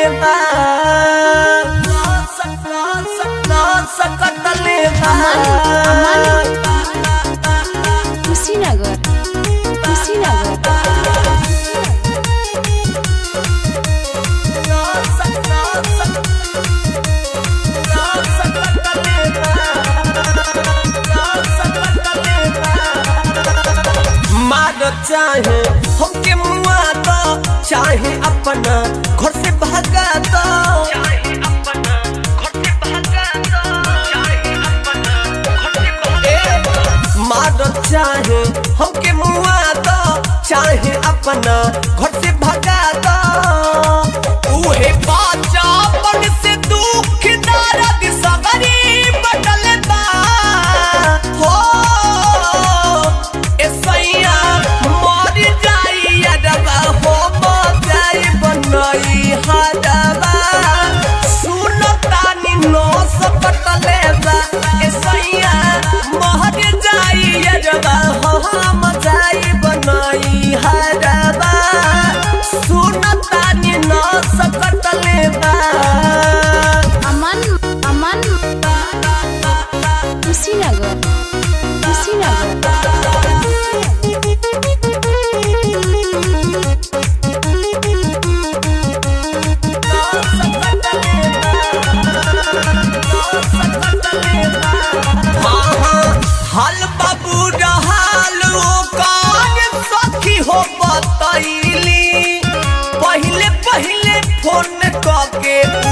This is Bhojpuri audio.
लेवा सकत लेवा कुशीनगर चाहे हमके मुआ दो चाहे अपना घर से भागा दो मारो चाहे हमके मुआ दो चाहे अपना घर से भागा दो उहे बाजा मन से दुख दर्द सगरी बटल बा हो ऐसैया मर जाई अरबा हो मजाई बनई हरबा सुनतानी नो सकतले बा ऐसैया मर जाई अरबा हो मजाई बनई हरबा सुनतानी नो सकतले बा अमन कुशीनगर हाल बाबू रहल ओकर सखी हो बतैली पहिले फोन करके